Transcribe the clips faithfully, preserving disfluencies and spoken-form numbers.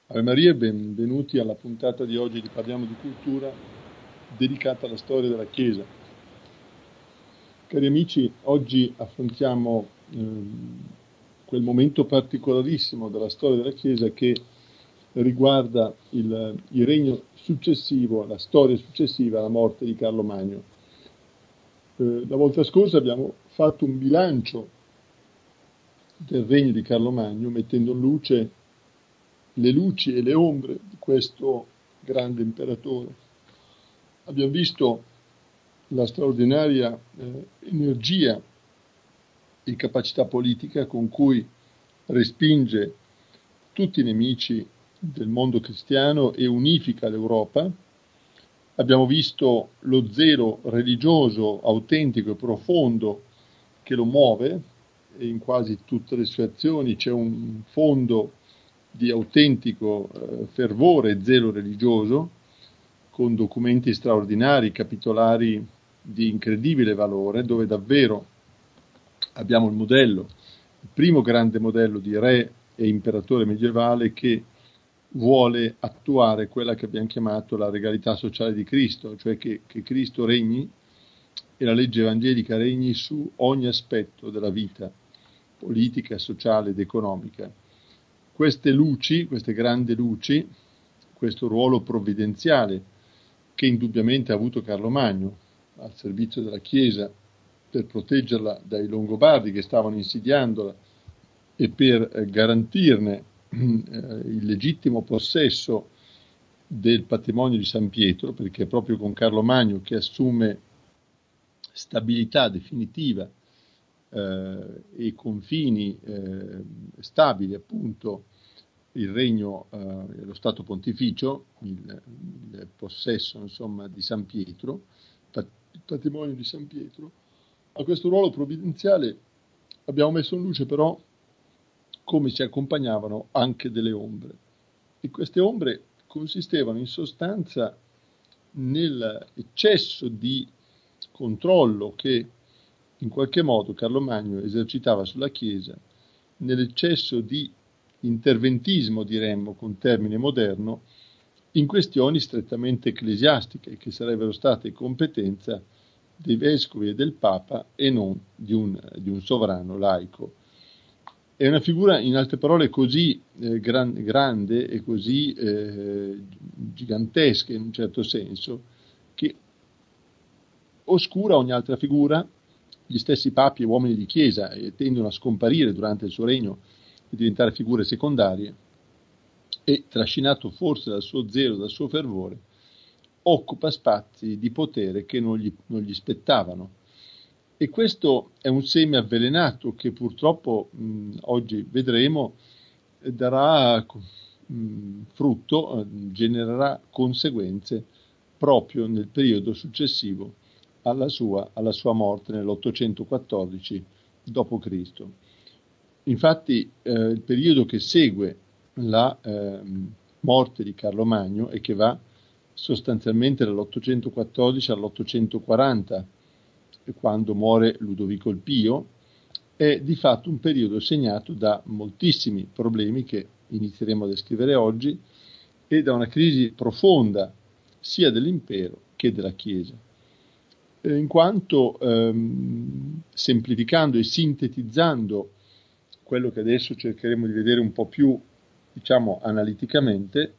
Ave Maria, benvenuti alla puntata di oggi di Parliamo di Cultura, dedicata alla storia della Chiesa. Cari amici, oggi affrontiamo ehm, quel momento particolarissimo della storia della Chiesa che riguarda il, il regno successivo, la storia successiva alla morte di Carlo Magno. Eh, la volta scorsa abbiamo fatto un bilancio del regno di Carlo Magno, mettendo in luce le luci e le ombre di questo grande imperatore. Abbiamo visto la straordinaria eh, energia e capacità politica con cui respinge tutti i nemici del mondo cristiano e unifica l'Europa. Abbiamo visto lo zelo religioso autentico e profondo che lo muove, e in quasi tutte le sue azioni c'è un fondo di autentico eh, fervore e zelo religioso, con documenti straordinari, capitolari di incredibile valore, dove davvero abbiamo il modello, il primo grande modello di re e imperatore medievale che vuole attuare quella che abbiamo chiamato la regalità sociale di Cristo, cioè che, che Cristo regni e la legge evangelica regni su ogni aspetto della vita politica, sociale ed economica. Queste luci, queste grandi luci, questo ruolo provvidenziale che indubbiamente ha avuto Carlo Magno al servizio della Chiesa per proteggerla dai Longobardi che stavano insidiandola e per eh, garantirne eh, il legittimo possesso del patrimonio di San Pietro, perché è proprio con Carlo Magno che assume stabilità definitiva eh, e confini eh, stabili appunto il regno, eh, lo Stato Pontificio, il, il possesso insomma di San Pietro, il patrimonio di San Pietro. A questo ruolo provvidenziale abbiamo messo in luce però come si accompagnavano anche delle ombre. E queste ombre consistevano in sostanza nell'eccesso di controllo che in qualche modo Carlo Magno esercitava sulla Chiesa, nell'eccesso di interventismo, diremmo con termine moderno, in questioni strettamente ecclesiastiche che sarebbero state competenza dei vescovi e del Papa e non di un, di un sovrano laico. È una figura, in altre parole, così eh, gran, grande e così eh, gigantesca in un certo senso, che oscura ogni altra figura. Gli stessi papi e uomini di chiesa eh, tendono a scomparire durante il suo regno e diventare figure secondarie, e trascinato forse dal suo zelo, dal suo fervore, occupa spazi di potere che non gli, non gli spettavano. E questo è un seme avvelenato che purtroppo mh, oggi vedremo eh, darà mh, frutto, eh, genererà conseguenze proprio nel periodo successivo alla sua, alla sua morte nell'ottocentoquattordici dopo Cristo. Infatti eh, il periodo che segue la eh, morte di Carlo Magno e che va sostanzialmente dall'ottocentoquattordici all'ottocentoquaranta, quando muore Ludovico il Pio, è di fatto un periodo segnato da moltissimi problemi che inizieremo a descrivere oggi e da una crisi profonda sia dell'impero che della Chiesa, eh, in quanto ehm, semplificando e sintetizzando quello che adesso cercheremo di vedere un po' più, diciamo, analiticamente,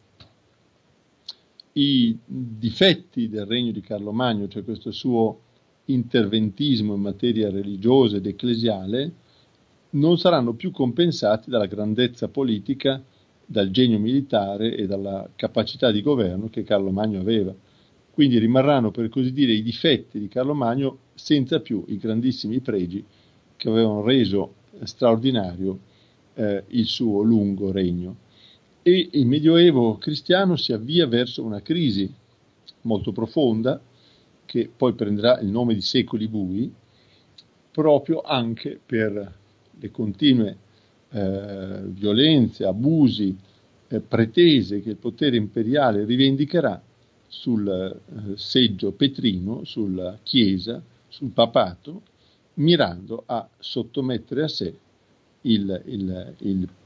i difetti del regno di Carlo Magno, cioè questo suo interventismo in materia religiosa ed ecclesiale, non saranno più compensati dalla grandezza politica, dal genio militare e dalla capacità di governo che Carlo Magno aveva. Quindi rimarranno, per così dire, i difetti di Carlo Magno senza più i grandissimi pregi che avevano reso straordinario eh, il suo lungo regno. E il Medioevo cristiano si avvia verso una crisi molto profonda, che poi prenderà il nome di secoli bui, proprio anche per le continue eh, violenze, abusi, eh, pretese che il potere imperiale rivendicherà sul eh, seggio petrino, sulla Chiesa, sul papato, mirando a sottomettere a sé il, il, il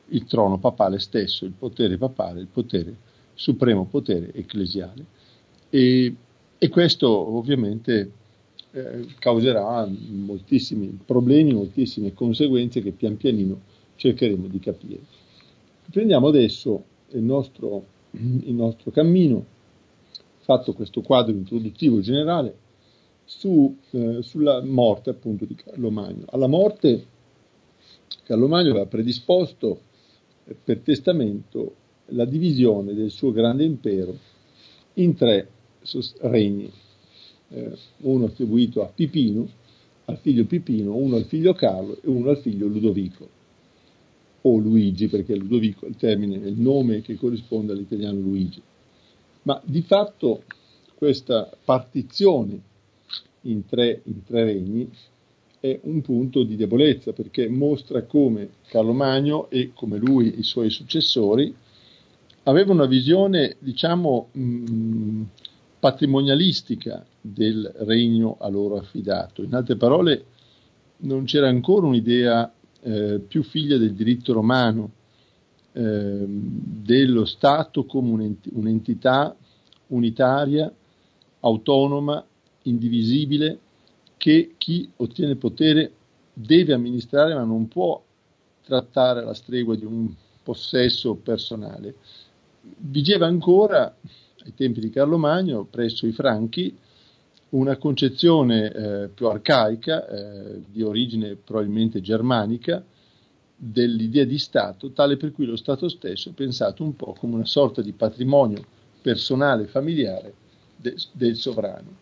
il trono papale stesso, il potere papale, il potere supremo potere ecclesiale. E, e questo ovviamente eh, causerà moltissimi problemi, moltissime conseguenze che pian pianino cercheremo di capire. Prendiamo adesso il nostro, il nostro cammino, fatto questo quadro introduttivo generale, su, eh, sulla morte appunto di Carlo Magno. Alla morte Carlo Magno aveva predisposto eh, per testamento la divisione del suo grande impero in tre regni, eh, uno attribuito a Pipino, al figlio Pipino, uno al figlio Carlo e uno al figlio Ludovico, o Luigi, perché Ludovico è il termine, è il nome che corrisponde all'italiano Luigi. Ma di fatto questa partizione in tre, in tre regni è un punto di debolezza, perché mostra come Carlo Magno e come lui i suoi successori avevano una visione, diciamo, mh, patrimonialistica del regno a loro affidato. In altre parole, non c'era ancora un'idea eh, più figlia del diritto romano, eh, dello Stato come un'ent- un'entità unitaria, autonoma, indivisibile, che chi ottiene potere deve amministrare, ma non può trattare alla stregua di un possesso personale. Vigeva ancora, ai tempi di Carlo Magno, presso i Franchi, una concezione eh, più arcaica, eh, di origine probabilmente germanica, dell'idea di Stato, tale per cui lo Stato stesso è pensato un po' come una sorta di patrimonio personale, familiare de- del sovrano.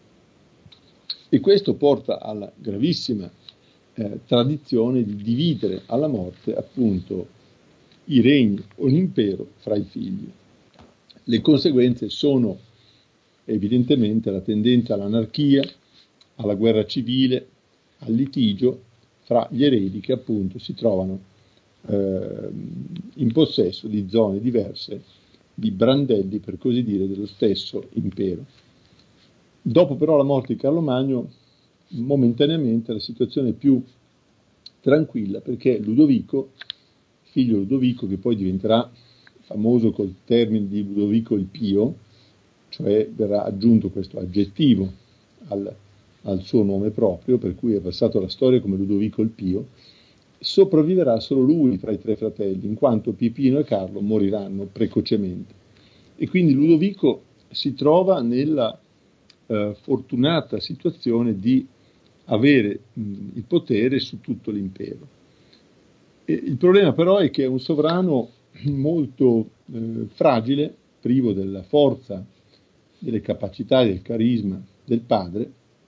E questo porta alla gravissima eh, tradizione di dividere alla morte appunto i regni o l'impero fra i figli. Le conseguenze sono evidentemente la tendenza all'anarchia, alla guerra civile, al litigio fra gli eredi che appunto si trovano eh, in possesso di zone diverse, di brandelli per così dire dello stesso impero. Dopo però la morte di Carlo Magno, momentaneamente la situazione è più tranquilla, perché Ludovico, figlio Ludovico, che poi diventerà famoso col termine di Ludovico il Pio, cioè verrà aggiunto questo aggettivo al, al suo nome proprio, per cui è passato alla storia come Ludovico il Pio, sopravviverà solo lui tra i tre fratelli, in quanto Pipino e Carlo moriranno precocemente. E quindi Ludovico si trova nella eh, fortunata situazione di avere mh, il potere su tutto l'impero. E il problema però è che è un sovrano molto eh, fragile, privo della forza, delle capacità e del carisma del padre,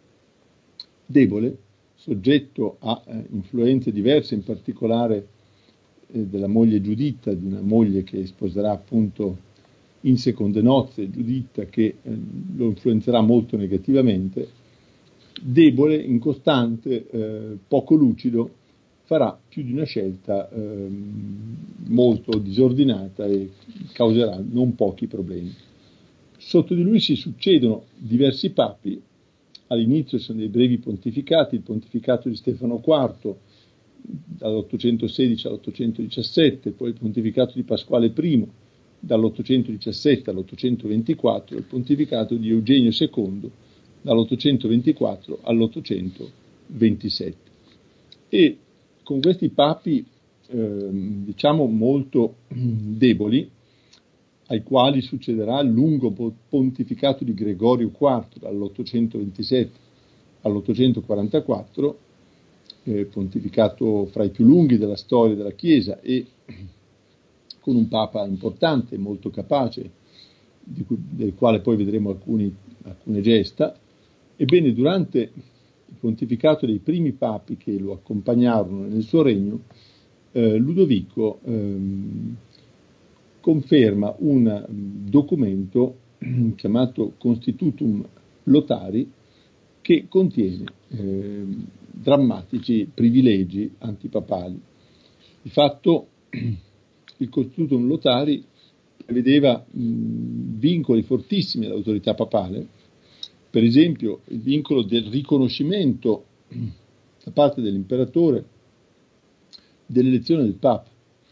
debole, soggetto a eh, influenze diverse, in particolare eh, della moglie Giuditta, di una moglie che sposerà appunto in seconde nozze, Giuditta, che eh, lo influenzerà molto negativamente, debole, incostante, eh, poco lucido, farà più di una scelta eh, molto disordinata e causerà non pochi problemi. Sotto di lui si succedono diversi papi. All'inizio sono dei brevi pontificati, il pontificato di Stefano quarto dall'ottocentosedici all'ottocentodiciassette, poi il pontificato di Pasquale I dall'ottocentodiciassette all'ottocentoventiquattro, il pontificato di Eugenio secondo dall'ottocentoventiquattro all'ottocentoventisette. E con questi papi, eh, diciamo, molto deboli, ai quali succederà il lungo pontificato di Gregorio quarto dall'ottocentoventisette all'ottocentoquarantaquattro, eh, pontificato fra i più lunghi della storia della Chiesa e con un papa importante, molto capace, di cui, del quale poi vedremo alcuni, alcune gesta. Ebbene, durante il pontificato dei primi papi che lo accompagnarono nel suo regno, eh, Ludovico ehm, conferma un documento chiamato Constitutum Lotari, che contiene eh, drammatici privilegi antipapali. Di fatto il Constitutum Lotari prevedeva mh, vincoli fortissimi all'autorità papale, per esempio il vincolo del riconoscimento da parte dell'imperatore dell'elezione del Papa.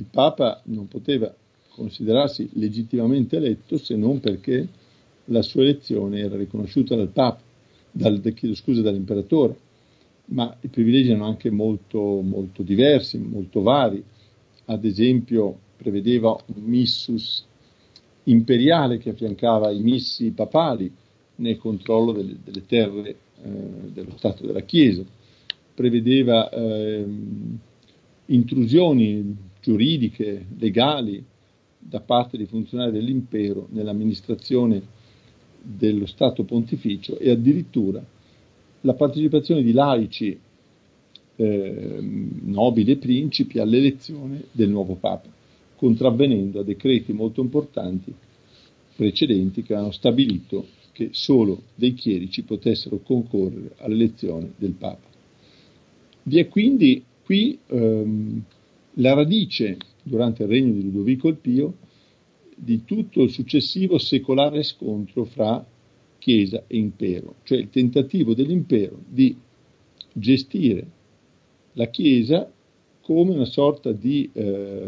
il Papa non poteva considerarsi legittimamente eletto se non perché la sua elezione era riconosciuta dal Papa, dal, chiedo scusa, dall'imperatore, ma i privilegi erano anche molto, molto diversi, molto vari. Ad esempio prevedeva un missus imperiale che affiancava i missi papali nel controllo delle, delle terre eh, dello Stato della Chiesa, prevedeva eh, intrusioni giuridiche, legali, da parte dei funzionari dell'impero nell'amministrazione dello Stato Pontificio e addirittura la partecipazione di laici, eh, nobili e principi all'elezione del nuovo Papa, contravvenendo a decreti molto importanti precedenti che hanno stabilito che solo dei chierici potessero concorrere all'elezione del Papa. Vi è quindi qui ehm, la radice, durante il regno di Ludovico il Pio, di tutto il successivo secolare scontro fra Chiesa e impero, cioè il tentativo dell'impero di gestire la Chiesa come una sorta di eh,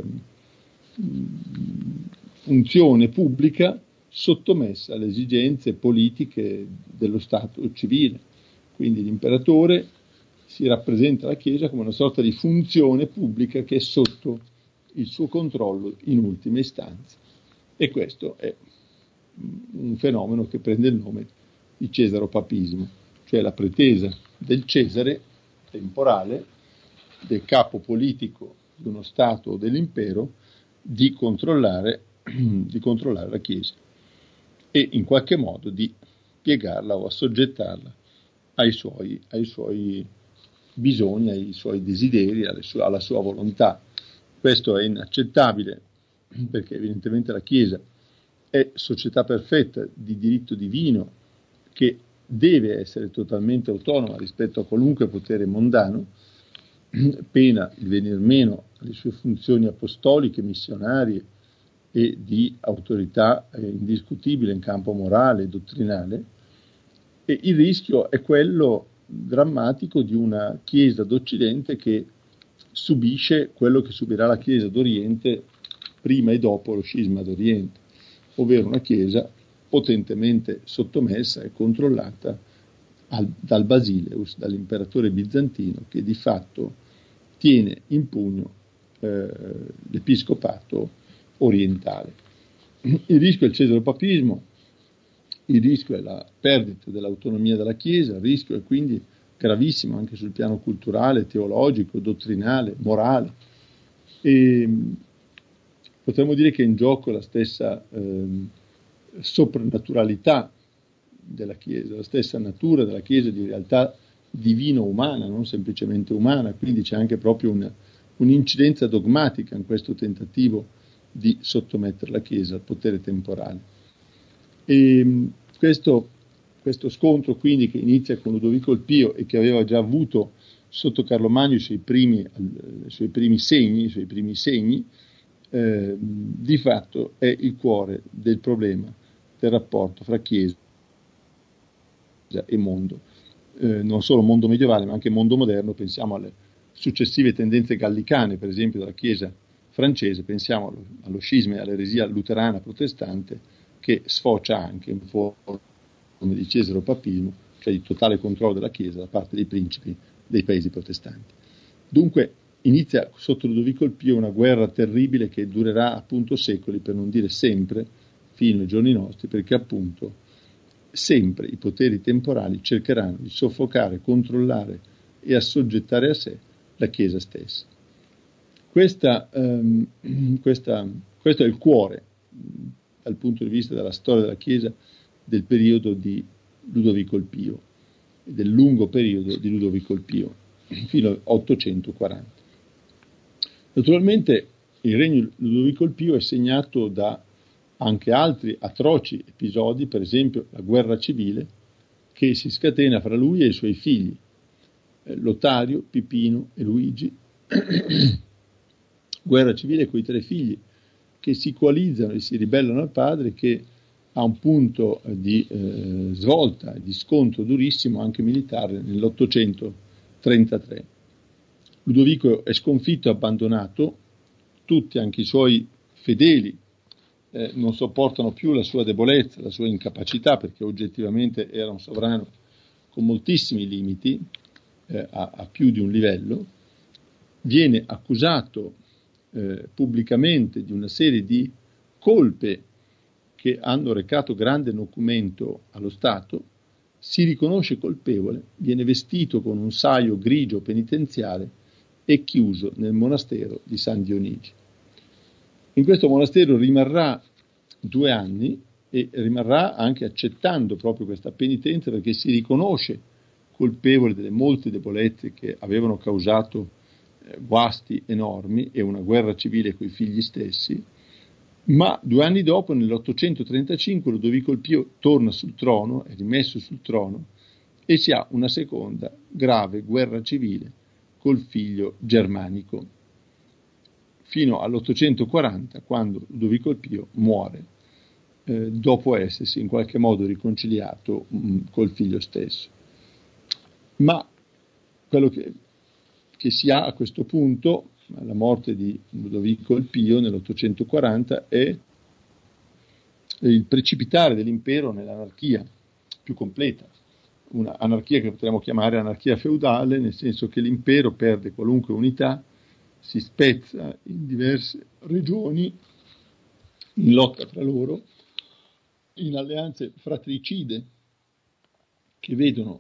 funzione pubblica sottomessa alle esigenze politiche dello Stato civile. Quindi l'imperatore si rappresenta la Chiesa come una sorta di funzione pubblica che è sotto il suo controllo in ultima istanza. E questo è un fenomeno che prende il nome di cesaropapismo, cioè la pretesa del Cesare temporale, del capo politico di uno Stato o dell'impero, di controllare, di controllare la Chiesa e in qualche modo di piegarla o assoggettarla ai suoi, ai suoi bisogni, ai suoi desideri, alle sue, alla sua volontà. Questo è inaccettabile perché evidentemente la Chiesa è società perfetta di diritto divino che deve essere totalmente autonoma rispetto a qualunque potere mondano, pena il venir meno alle sue funzioni apostoliche, missionarie e di autorità eh, indiscutibile in campo morale e dottrinale, e il rischio è quello drammatico di una Chiesa d'Occidente che subisce quello che subirà la Chiesa d'Oriente prima e dopo lo scisma d'Oriente, ovvero una Chiesa potentemente sottomessa e controllata al, dal Basileus, dall'imperatore bizantino, che di fatto tiene in pugno eh, l'episcopato orientale. Il rischio è il cesaropapismo, il rischio è la perdita dell'autonomia della Chiesa, il rischio è quindi gravissimo anche sul piano culturale, teologico, dottrinale, morale. E potremmo dire che è in gioco la stessa eh, soprannaturalità della Chiesa, la stessa natura della Chiesa di realtà divino-umana, non semplicemente umana, quindi c'è anche proprio una, un'incidenza dogmatica in questo tentativo di sottomettere la Chiesa al potere temporale. E questo, questo scontro quindi che inizia con Ludovico il Pio e che aveva già avuto sotto Carlo Magno i suoi primi, i suoi primi segni, i suoi primi segni eh, di fatto è il cuore del problema del rapporto fra Chiesa e mondo, eh, non solo mondo medievale ma anche mondo moderno. Pensiamo alle successive tendenze gallicane, per esempio della Chiesa francese, pensiamo allo, allo scisma e all'eresia luterana protestante, che sfocia anche in forma di cesaropapismo, cioè di totale controllo della Chiesa da parte dei principi dei paesi protestanti. Dunque inizia sotto Ludovico il Pio una guerra terribile che durerà appunto secoli, per non dire sempre, fino ai giorni nostri, perché appunto sempre i poteri temporali cercheranno di soffocare, controllare e assoggettare a sé la Chiesa stessa. Questa, ehm, questa, questo è il cuore, dal punto di vista della storia della Chiesa, del periodo di Ludovico il Pio, del lungo periodo di Ludovico il Pio, fino all'ottocentoquaranta. Naturalmente il regno di Ludovico il Pio è segnato da anche altri atroci episodi, per esempio la guerra civile che si scatena fra lui e i suoi figli, eh, Lotario, Pipino e Luigi. Guerra civile con i tre figli che si coalizzano e si ribellano al padre, che ha un punto di eh, svolta, di scontro durissimo anche militare nell'ottocentotrentatré. Ludovico è sconfitto e abbandonato tutti, anche i suoi fedeli, eh, non sopportano più la sua debolezza, la sua incapacità, perché oggettivamente era un sovrano con moltissimi limiti, eh, a, a più di un livello, viene accusato eh, pubblicamente di una serie di colpe che hanno recato grande nocumento allo Stato, si riconosce colpevole, viene vestito con un saio grigio penitenziale e chiuso nel monastero di San Dionigi. In questo monastero rimarrà due anni e rimarrà anche accettando proprio questa penitenza, perché si riconosce colpevole delle molte debolezze che avevano causato eh, guasti enormi e una guerra civile coi figli stessi. Ma due anni dopo, nell'ottocentotrentacinque, Ludovico il Pio torna sul trono, è rimesso sul trono, e si ha una seconda grave guerra civile col figlio Germanico, fino all'ottocentoquaranta, quando Ludovico il Pio muore, eh, dopo essersi in qualche modo riconciliato mh, col figlio stesso. Ma quello che, che si ha a questo punto, alla morte di Ludovico il Pio nell'ottocentoquaranta, è il precipitare dell'impero nell'anarchia più completa, una anarchia che potremmo chiamare anarchia feudale, nel senso che l'impero perde qualunque unità, si spezza in diverse regioni, in lotta fra loro, in alleanze fratricide che vedono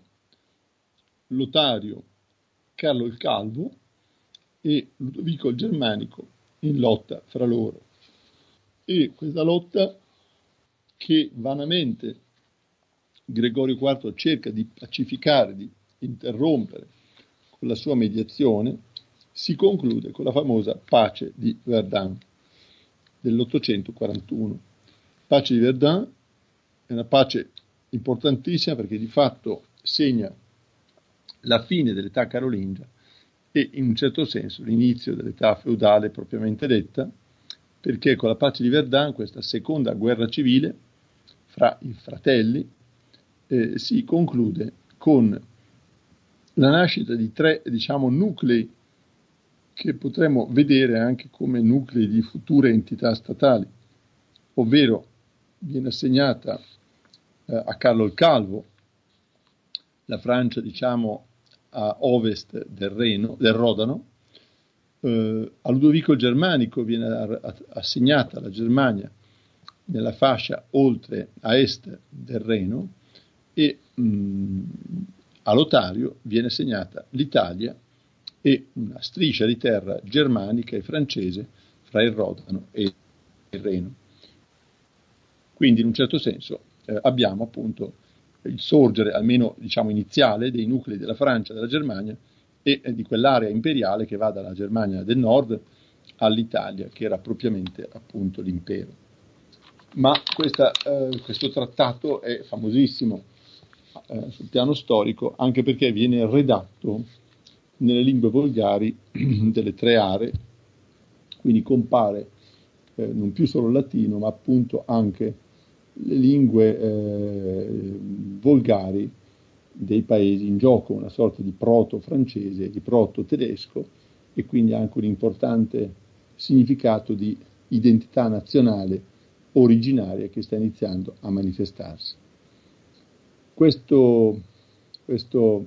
Lotario, Carlo il Calvo e Ludovico il Germanico in lotta fra loro. E questa lotta, che vanamente Gregorio quarto cerca di pacificare, di interrompere con la sua mediazione, si conclude con la famosa pace di Verdun dell'ottocentoquarantuno. Pace di Verdun è una pace importantissima perché di fatto segna la fine dell'età carolingia e in un certo senso l'inizio dell'età feudale propriamente detta, perché con la pace di Verdun, questa seconda guerra civile fra i fratelli, eh, si conclude con la nascita di tre, diciamo, nuclei che potremmo vedere anche come nuclei di future entità statali, ovvero viene assegnata eh, a Carlo il Calvo la Francia, diciamo, a ovest del Reno, del Rodano, eh, a Ludovico il Germanico viene assegnata la Germania nella fascia oltre a est del Reno e mh, a Lotario viene assegnata l'Italia e una striscia di terra germanica e francese fra il Rodano e il Reno. Quindi in un certo senso eh, abbiamo appunto il sorgere, almeno diciamo iniziale, dei nuclei della Francia, della Germania e eh, di quell'area imperiale che va dalla Germania del Nord all'Italia, che era propriamente appunto l'impero. Ma questa, eh, questo trattato è famosissimo eh, sul piano storico, anche perché viene redatto nelle lingue volgari delle tre aree, quindi compare eh, non più solo il latino, ma appunto anche le lingue eh, volgari dei paesi in gioco, una sorta di proto-francese, di proto-tedesco, e quindi anche un importante significato di identità nazionale originaria che sta iniziando a manifestarsi. Questo, questo,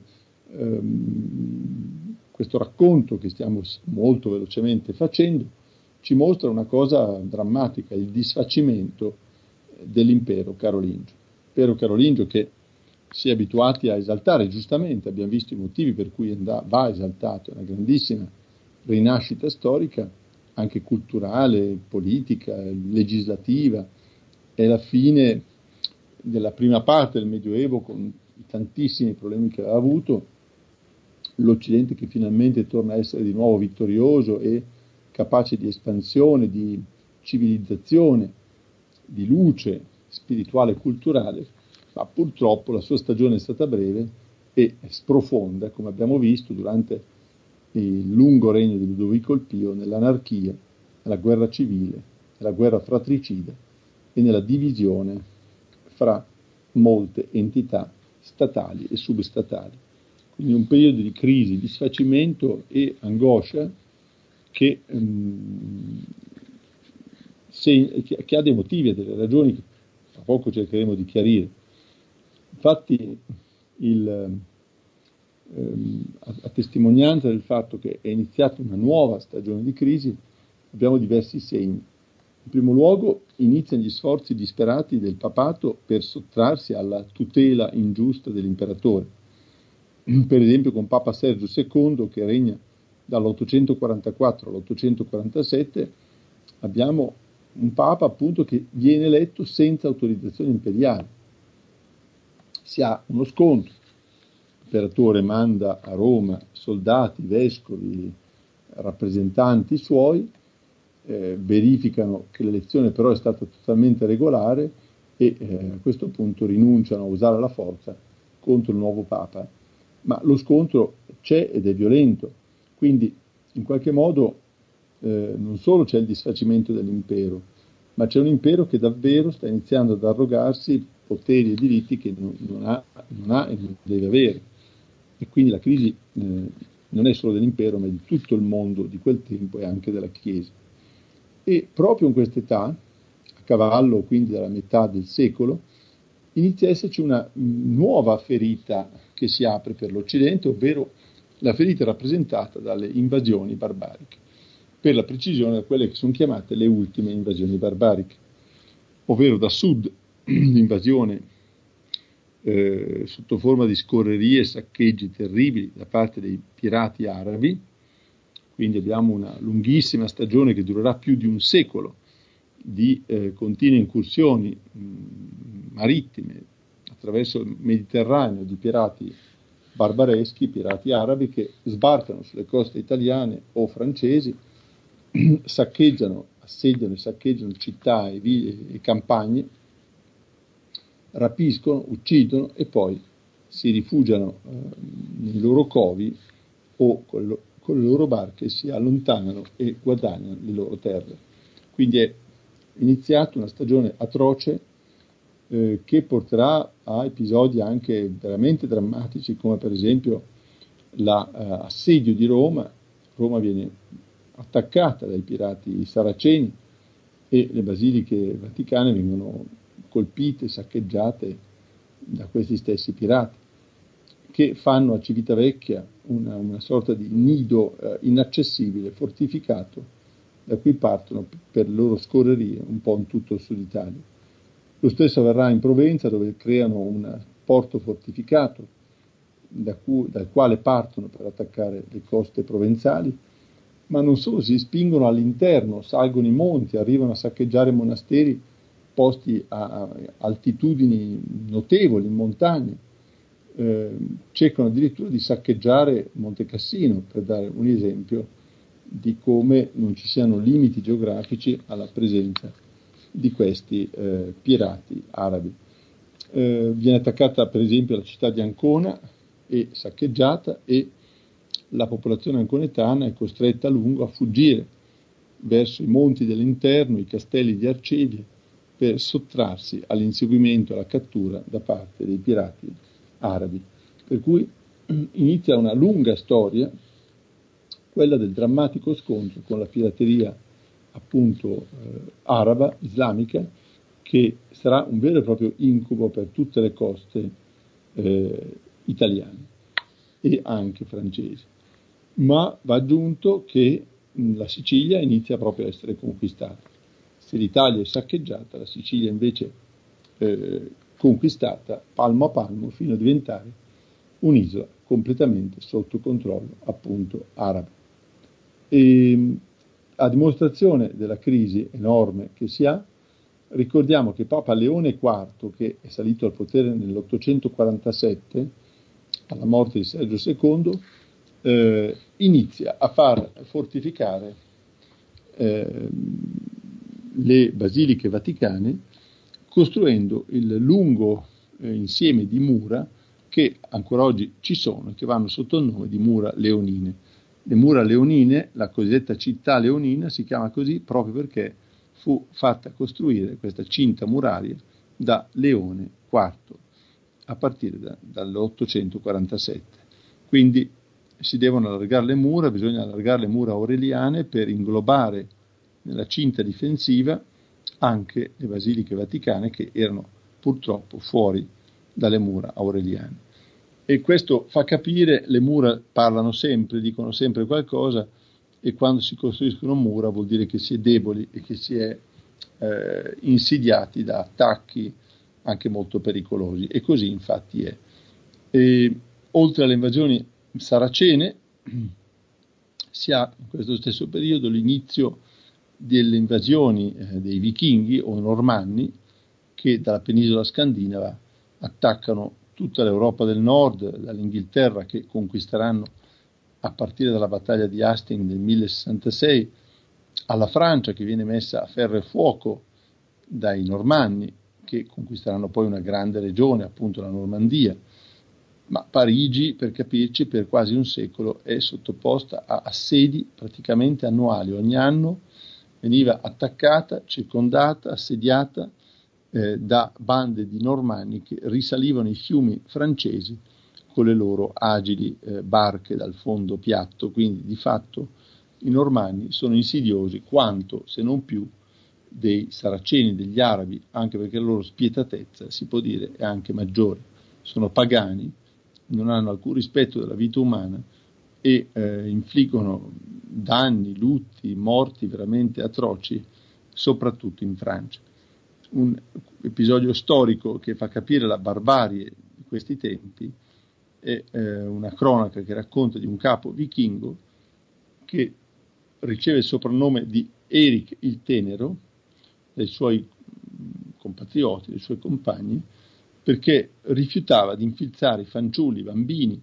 ehm, questo racconto che stiamo molto velocemente facendo ci mostra una cosa drammatica, il disfacimento dell'impero carolingio. Impero carolingio che si è abituati a esaltare, giustamente abbiamo visto i motivi per cui va esaltato, è una grandissima rinascita storica, anche culturale, politica, legislativa, è la fine della prima parte del Medioevo con i tantissimi problemi che aveva avuto, l'Occidente che finalmente torna a essere di nuovo vittorioso e capace di espansione, di civilizzazione, di luce spirituale e culturale, ma purtroppo la sua stagione è stata breve e sprofonda, come abbiamo visto durante il lungo regno di Ludovico il Pio, nell'anarchia, nella guerra civile, nella guerra fratricida e nella divisione fra molte entità statali e substatali. Quindi un periodo di crisi, di sfacimento e angoscia che, um, se, che, che ha dei motivi e delle ragioni che tra poco cercheremo di chiarire. Infatti, il, um, a, a testimonianza del fatto che è iniziata una nuova stagione di crisi, abbiamo diversi segni. In primo luogo iniziano gli sforzi disperati del papato per sottrarsi alla tutela ingiusta dell'imperatore. Per esempio con Papa Sergio secondo, che regna dall'ottocentoquarantaquattro all'ottocentoquarantasette, abbiamo un Papa appunto che viene eletto senza autorizzazione imperiale. Si ha uno scontro, l'imperatore manda a Roma soldati, vescovi, rappresentanti suoi, eh, verificano che l'elezione però è stata totalmente regolare e eh, a questo punto rinunciano a usare la forza contro il nuovo Papa. Ma lo scontro c'è ed è violento, quindi in qualche modo eh, non solo c'è il disfacimento dell'impero, ma c'è un impero che davvero sta iniziando ad arrogarsi poteri e diritti che non, non, ha, non ha e non deve avere. E quindi la crisi eh, non è solo dell'impero, ma di tutto il mondo di quel tempo e anche della Chiesa. E proprio in quest'età, a cavallo quindi dalla metà del secolo, inizia a esserci una nuova ferita che si apre per l'Occidente, ovvero la ferita rappresentata dalle invasioni barbariche, per la precisione da quelle che sono chiamate le ultime invasioni barbariche, ovvero da sud l'invasione eh, sotto forma di scorrerie e saccheggi terribili da parte dei pirati arabi, quindi abbiamo una lunghissima stagione che durerà più di un secolo di eh, continue incursioni mh, marittime attraverso il Mediterraneo di pirati barbareschi, pirati arabi che sbarcano sulle coste italiane o francesi, saccheggiano, assediano e saccheggiano città e, vie, e campagne, rapiscono, uccidono e poi si rifugiano eh, nei loro covi o con, lo, con le loro barche si allontanano e guadagnano le loro terre. Quindi è iniziata una stagione atroce eh, che porterà a episodi anche veramente drammatici, come per esempio l'assedio la, uh, di Roma. Roma viene attaccata dai pirati saraceni e le basiliche vaticane vengono colpite, saccheggiate da questi stessi pirati, che fanno a Civitavecchia una, una sorta di nido eh, inaccessibile, fortificato, da cui partono per le loro scorrerie un po' in tutto il sud Italia. Lo stesso avverrà in Provenza, dove creano un porto fortificato da cui, dal quale partono per attaccare le coste provenzali, ma non solo, si spingono all'interno, salgono i monti, arrivano a saccheggiare monasteri posti a altitudini notevoli, in montagne, eh, cercano addirittura di saccheggiare Monte Cassino, per dare un esempio di come non ci siano limiti geografici alla presenza di questi eh, pirati arabi. Eh, viene attaccata per esempio la città di Ancona e saccheggiata, e la popolazione anconetana è costretta a lungo a fuggire verso i monti dell'interno, i castelli di Arcevie, per sottrarsi all'inseguimento e alla cattura da parte dei pirati arabi. Per cui inizia una lunga storia, quella del drammatico scontro con la pirateria appunto eh, araba, islamica, che sarà un vero e proprio incubo per tutte le coste eh, italiane e anche francesi. Ma va aggiunto che mh, la Sicilia inizia proprio a essere conquistata. Se l'Italia è saccheggiata, la Sicilia invece eh, conquistata palmo a palmo fino a diventare un'isola completamente sotto controllo appunto arabo. E, a dimostrazione della crisi enorme che si ha, ricordiamo che Papa Leone quarto, che è salito al potere nell'ottocentoquarantasette, alla morte di Sergio secondo, eh, inizia a far fortificare eh, le basiliche vaticane, costruendo il lungo eh, insieme di mura che ancora oggi ci sono e che vanno sotto il nome di mura leonine. Le mura leonine, la cosiddetta città leonina, si chiama così proprio perché fu fatta costruire questa cinta muraria da Leone quarto a partire da, dall'ottocentoquarantasette. Quindi si devono allargare le mura, bisogna allargare le mura aureliane per inglobare nella cinta difensiva anche le basiliche vaticane che erano purtroppo fuori dalle mura aureliane. E questo fa capire, le mura parlano sempre, dicono sempre qualcosa, e quando si costruiscono mura vuol dire che si è deboli e che si è eh, insidiati da attacchi anche molto pericolosi, e così infatti è. E, oltre alle invasioni saracene, si ha in questo stesso periodo l'inizio delle invasioni eh, dei vichinghi o normanni, che dalla penisola scandinava attaccano tutta l'Europa del Nord, dall'Inghilterra, che conquisteranno a partire dalla battaglia di Hastings del mille sessantasei, alla Francia, che viene messa a ferro e fuoco dai normanni, che conquisteranno poi una grande regione, appunto la Normandia. Ma Parigi, per capirci, per quasi un secolo è sottoposta a assedi praticamente annuali. Ogni anno veniva attaccata, circondata, assediata eh, da bande di normanni che risalivano i fiumi francesi con le loro agili eh, barche dal fondo piatto. Quindi di fatto i normanni sono insidiosi quanto, se non più, dei saraceni, degli arabi, anche perché la loro spietatezza, si può dire, è anche maggiore. Sono pagani, non hanno alcun rispetto della vita umana e eh, infliggono danni, lutti, morti veramente atroci, soprattutto in Francia. Un episodio storico che fa capire la barbarie di questi tempi è eh, una cronaca che racconta di un capo vichingo che riceve il soprannome di Eric il Tenero dai suoi compatrioti, dai suoi compagni, perché rifiutava di infilzare i fanciulli, i bambini,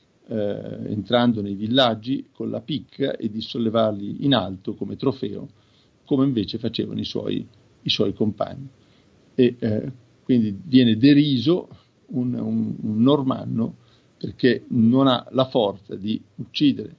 eh, entrando nei villaggi con la picca e di sollevarli in alto come trofeo, come invece facevano i suoi, i suoi compagni. E eh, quindi viene deriso un, un, un normanno perché non ha la forza di uccidere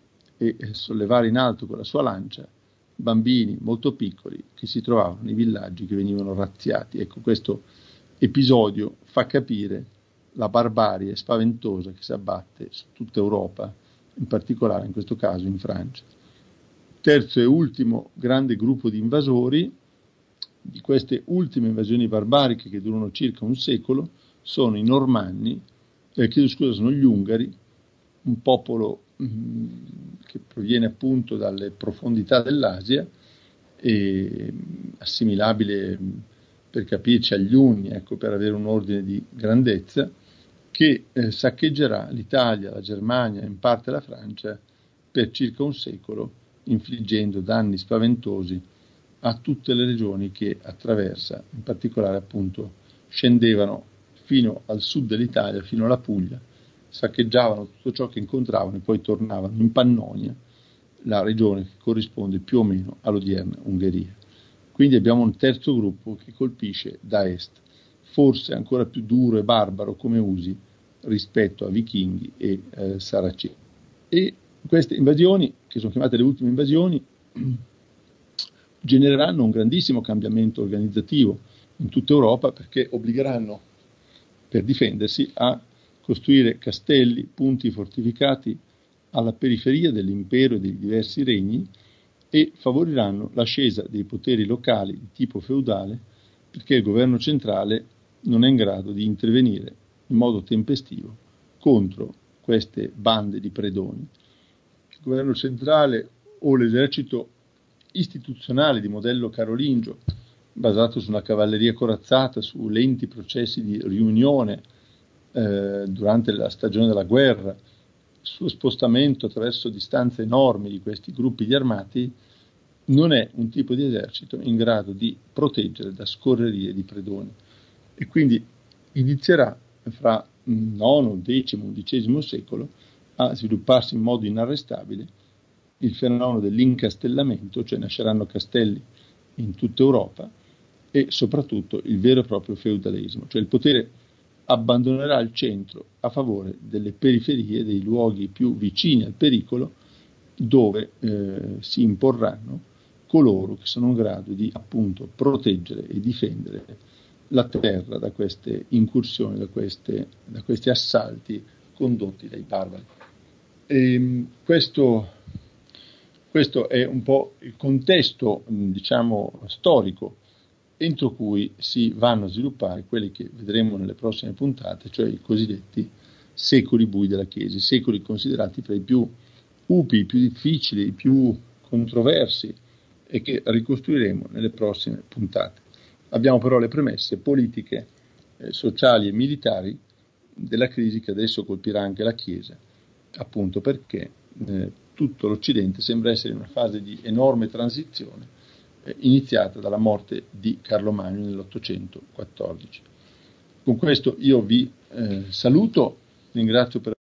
e sollevare in alto con la sua lancia bambini molto piccoli che si trovavano nei villaggi che venivano razziati. Ecco, questo episodio fa capire la barbarie spaventosa che si abbatte su tutta Europa, in particolare in questo caso in Francia. Terzo e ultimo grande gruppo di invasori di queste ultime invasioni barbariche che durano circa un secolo sono i normanni, eh, chiedo scusa, sono gli ungari, un popolo mh, che proviene appunto dalle profondità dell'Asia, e assimilabile, per capirci, agli Unni, ecco, per avere un ordine di grandezza, che eh, saccheggerà l'Italia, la Germania e in parte la Francia per circa un secolo, infliggendo danni spaventosi a tutte le regioni che attraversa, in particolare appunto scendevano fino al sud dell'Italia, fino alla Puglia, saccheggiavano tutto ciò che incontravano e poi tornavano in Pannonia, la regione che corrisponde più o meno all'odierna Ungheria. Quindi abbiamo un terzo gruppo che colpisce da est, forse ancora più duro e barbaro come usi rispetto a vichinghi e eh, saraceni. E queste invasioni, che sono chiamate le ultime invasioni, genereranno un grandissimo cambiamento organizzativo in tutta Europa, perché obbligheranno, per difendersi, a costruire castelli, punti fortificati alla periferia dell'impero e dei diversi regni, e favoriranno l'ascesa dei poteri locali di tipo feudale, perché il governo centrale non è in grado di intervenire in modo tempestivo contro queste bande di predoni. Il governo centrale o l'esercito istituzionale di modello carolingio, basato su una cavalleria corazzata, su lenti processi di riunione eh, durante la stagione della guerra, suo spostamento attraverso distanze enormi di questi gruppi di armati, non è un tipo di esercito in grado di proteggere da scorrerie di predoni. E quindi inizierà fra nono, decimo, undicesimo secolo a svilupparsi in modo inarrestabile il fenomeno dell'incastellamento, cioè nasceranno castelli in tutta Europa, e soprattutto il vero e proprio feudalesimo, cioè il potere abbandonerà il centro a favore delle periferie, dei luoghi più vicini al pericolo, dove eh, si imporranno coloro che sono in grado di appunto proteggere e difendere la terra da queste incursioni, da, queste, da questi assalti condotti dai barbari. E questo, questo è un po' il contesto, diciamo, storico entro cui si vanno a sviluppare quelli che vedremo nelle prossime puntate, cioè i cosiddetti secoli bui della Chiesa, i secoli considerati tra i più upi, i più difficili, i più controversi e che ricostruiremo nelle prossime puntate. Abbiamo però le premesse politiche, eh, sociali e militari della crisi che adesso colpirà anche la Chiesa, appunto perché eh, tutto l'Occidente sembra essere in una fase di enorme transizione eh, iniziata dalla morte di Carlo Magno nell'ottocentoquattordici. Con questo io vi eh, saluto, ringrazio per